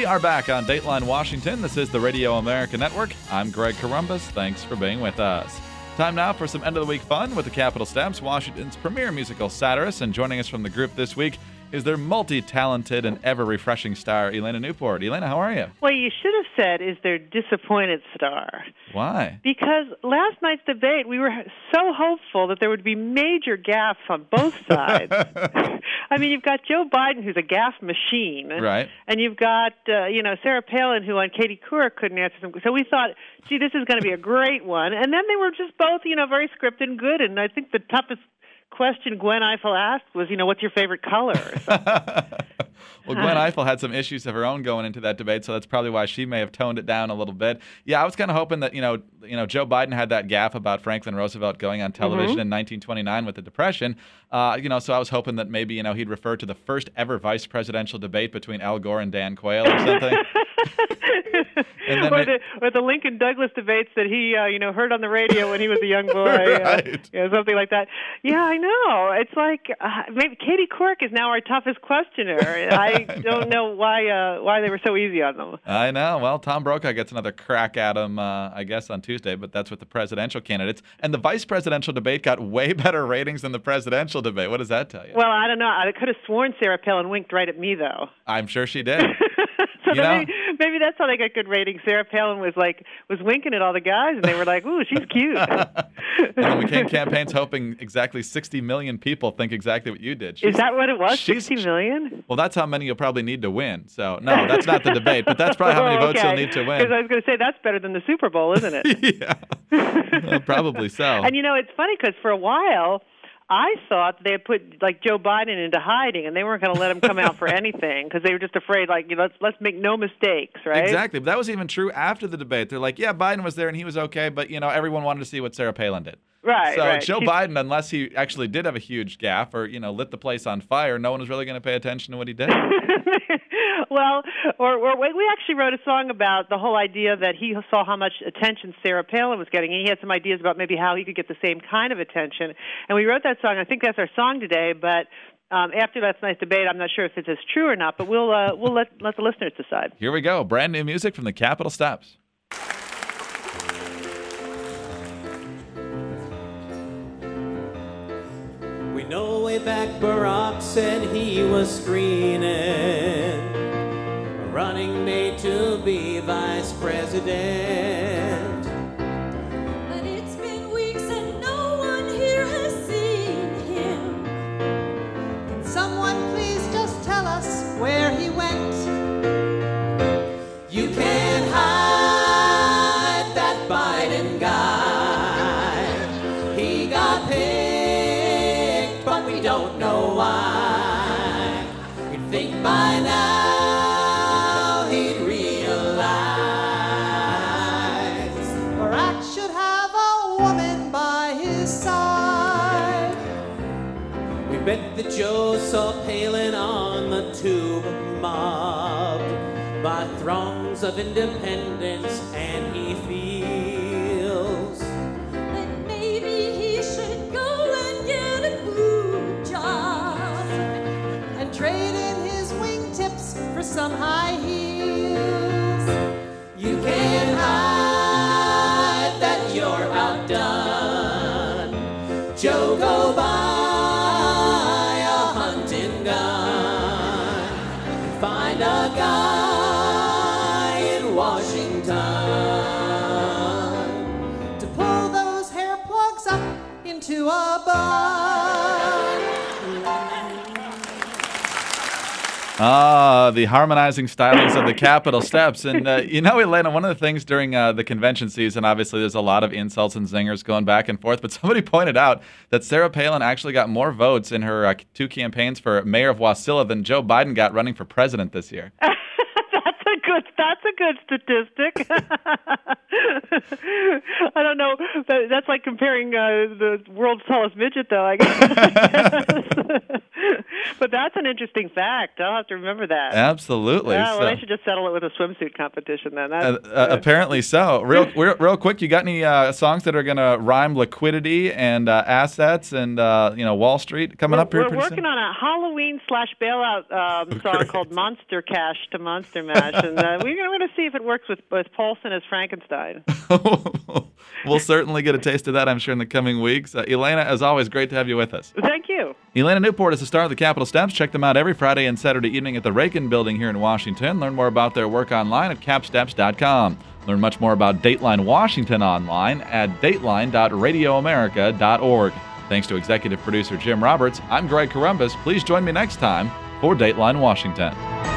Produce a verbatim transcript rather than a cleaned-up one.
We are back on Dateline Washington. This is the Radio America Network. I'm Greg Corombos. Thanks for being with us. Time now for some end-of-the-week fun with the Capitol Steps, Washington's premier musical satirist. And joining us from the group this week is their multi-talented and ever-refreshing star, Elena Newport. Elena, how are you? Well, you should have said is their disappointed star. Why? Because last night's debate, we were so hopeful that there would be major gaffes on both sides. I mean, you've got Joe Biden, who's a gaffe machine. Right. And you've got, uh, you know, Sarah Palin, who on Katie Couric couldn't answer them. So we thought, gee, this is going to be a great one. And then they were just both, you know, very scripted and good. And I think the toughest question Gwen Eiffel asked was, you know, what's your favorite color? Well, Gwen Eiffel had some issues of her own going into that debate, so that's probably why she may have toned it down a little bit. Yeah, I was kind of hoping that, you know, you know, Joe Biden had that gaffe about Franklin Roosevelt going on television mm-hmm. in nineteen twenty-nine with the Depression. Uh, you know, so I was hoping that maybe, you know, he'd refer to the first ever vice presidential debate between Al Gore and Dan Quayle or something. And then or, the, or the Lincoln Douglas debates that he, uh, you know, heard on the radio when he was a young boy, right. uh, you know, something like that. Yeah, I know. It's like uh, maybe Katie Couric is now our toughest questioner. I don't know why uh, why they were so easy on them. I know. Well, Tom Brokaw gets another crack at him, uh, I guess, on Tuesday, but that's with the presidential candidates. And the vice presidential debate got way better ratings than the presidential debate. What does that tell you? Well, I don't know. I could have sworn Sarah Palin winked right at me, though. I'm sure she did. So you maybe, maybe that's how they got good ratings. Sarah Palin was like was winking at all the guys, and they were like, "Ooh, she's cute." And the McCain campaign's hoping exactly sixty million people think exactly what you did. She's, Is that what it was? sixty million? Well, that's how many you'll probably need to win. So, no, that's not the debate, but that's probably how many oh, votes okay. you'll need to win. Because I was going to say that's better than the Super Bowl, isn't it? Yeah, well, probably so. And you know, it's funny because for a while, I thought they had put like Joe Biden into hiding, and they weren't going to let him come out for anything because they were just afraid, like, you know, let's let's make no mistakes, right? Exactly. But that was even true after the debate. They're like, yeah, Biden was there and he was okay, but you know, everyone wanted to see what Sarah Palin did. Right. So right. Joe She's... Biden, unless he actually did have a huge gaffe or you know lit the place on fire, no one was really going to pay attention to what he did. Well, or, or we actually wrote a song about the whole idea that he saw how much attention Sarah Palin was getting, and he had some ideas about maybe how he could get the same kind of attention. And we wrote that song. I think that's our song today, but um, after last night's debate, I'm not sure if it's as true or not, but we'll uh, we'll let let the listeners decide. Here we go. Brand new music from the Capitol Steps. We know way back Barack said he was screening, a running mate to be vice president. But it's been weeks and no one here has seen him. Can someone please just tell us where he went? You can't hide that Biden guy. He got picked, but we don't know why. You'd think by now he'd realize Barack should have a woman by his side. We bet that Joe saw Palin on the tube, mobbed by throngs of independents, and he feels That maybe he should go and get a glue job and trade in his wingtips for some high heels. you can't hide that you're outdone. Joe, go buy a hunting gun, find a guy in Washington To pull those hair plugs up into a bun. Ah, the harmonizing stylings of the Capitol Steps. And, uh, you know, Elena, one of the things during uh, the convention season, obviously there's a lot of insults and zingers going back and forth, but somebody pointed out that Sarah Palin actually got more votes in her uh, two campaigns for mayor of Wasilla than Joe Biden got running for president this year. That's a good. That's a good statistic. I don't know. That- That's like comparing uh, the world's tallest midget, though. I guess. But that's an interesting fact. I'll have to remember that. Absolutely. Yeah, well, So- they should just settle it with a swimsuit competition then. That's, Uh, uh, apparently so. Real, real, real quick, you got any uh, songs that are going to rhyme liquidity and uh, assets and uh, you know Wall Street coming we're, up here We're pretty working soon? on a Halloween slash bailout um, song Great. called Monster Cash to Monster Mash, and uh, we're going to see if it works with, with Paulson as Frankenstein. We'll certainly get a taste of that, I'm sure, in the coming weeks. Uh, Elena, as always, great to have you with us. Thank you. Elena Newport is the star of the Capitol Steps. Check them out every Friday and Saturday evening at the Reagan Building here in Washington. Learn more about their work online at cap steps dot com. Learn much more about Dateline Washington online at dateline dot radio america dot org. Thanks to executive producer Jim Roberts, I'm Greg Columbus. Please join me next time for Dateline Washington.